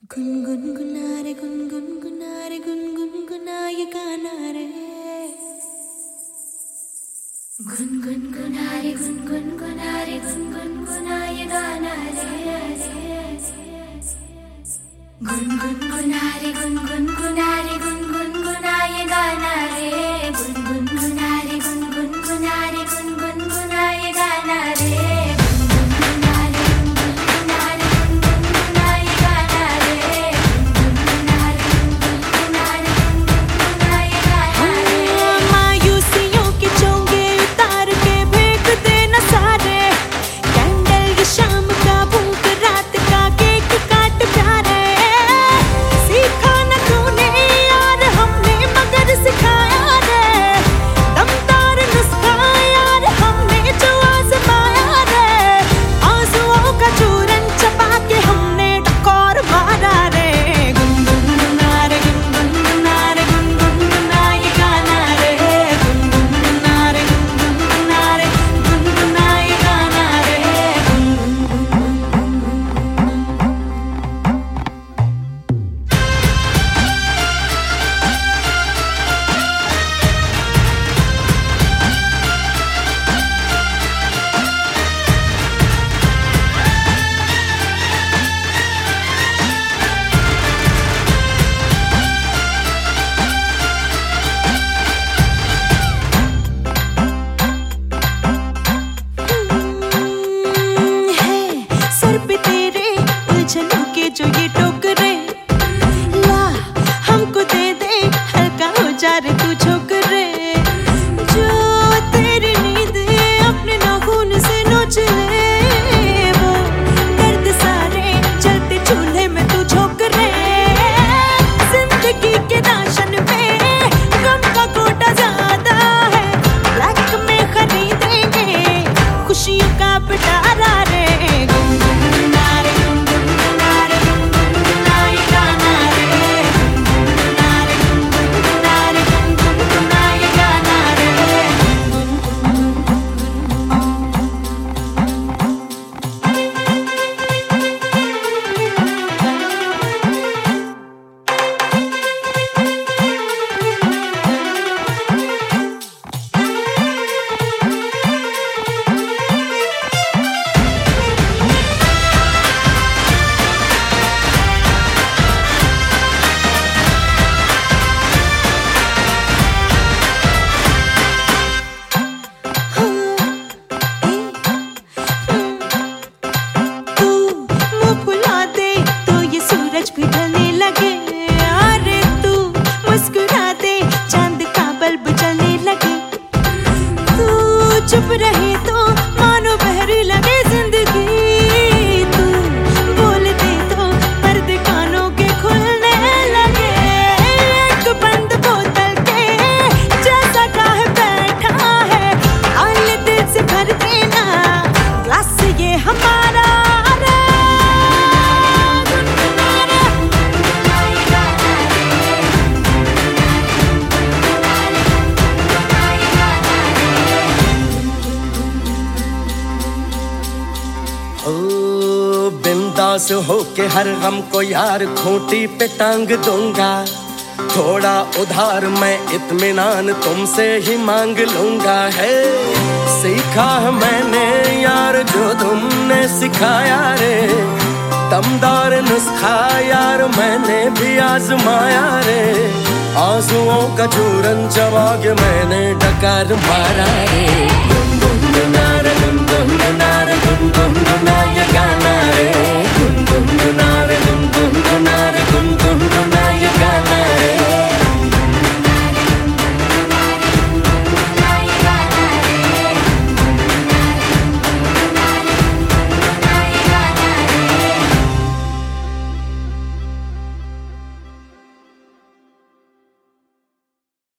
गुनगुना रे गुनगुना रे गुनगुना ये गाना रे गुनगुना रे गुनगुना रे गुनगुना ये गाना रे गुनगुना रे गुनगुना रे गुनगुना ये गाना रे गुनगुना रे गुनगुना रे गुनगुना ये गाना रे जो ये टोकरे ला हमको दे दे हल्का हो जा रे तू छोकरे जो तेरी नींद अपने नाखून से नोच ले वो दर्द सारे चलते चूल्हे में तू छोकरे जिंदगी के राशन पे गम का कोटा ज्यादा है ब्लैक में खरीदेंगे खुशियों का पिटारा रे भी ढलने लगे अरे तू मुस्कुरा दे चांद का बल्ब जलने लगे तू चुप रहे तो मानो बहरी लगे जिंदगी तू बोल दे तो पर्दे कानों के खुलने लगे एक बंद बोतल के जैसा काहे बैठा है आल दिल से भर देना ग्लास ये हमारा बिंदास होके हर गम को यार खूंटी पे टांग दूंगा थोड़ा उधार मैं इत्मीनान तुमसे ही मांग लूंगा है सीखा है मैंने यार जो तुमने सिखाया रे दमदार नुस्खा यार मैंने भी आजमाया रे आंसुओं का चूरन चबा के मैंने डकार मारा रे गुनगुना रे गुनगुना रे गुनगुना ये गाना रे